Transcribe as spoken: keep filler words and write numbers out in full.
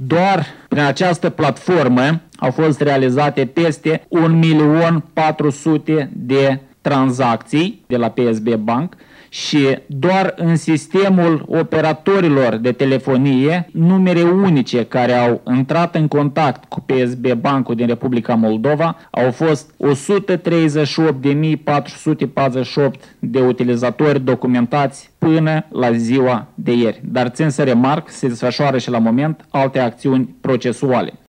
Doar prin această platformă au fost realizate peste un milion patru sute de tranzacții de la P S B Bank și doar în sistemul operatorilor de telefonie, numere unice care au intrat în contact cu P S B Bankul din Republica Moldova au fost o sută treizeci și opt de mii patru sute patruzeci și opt de utilizatori documentați până la ziua de ieri. Dar țin să remarc, se desfășoară și la moment alte acțiuni procesuale.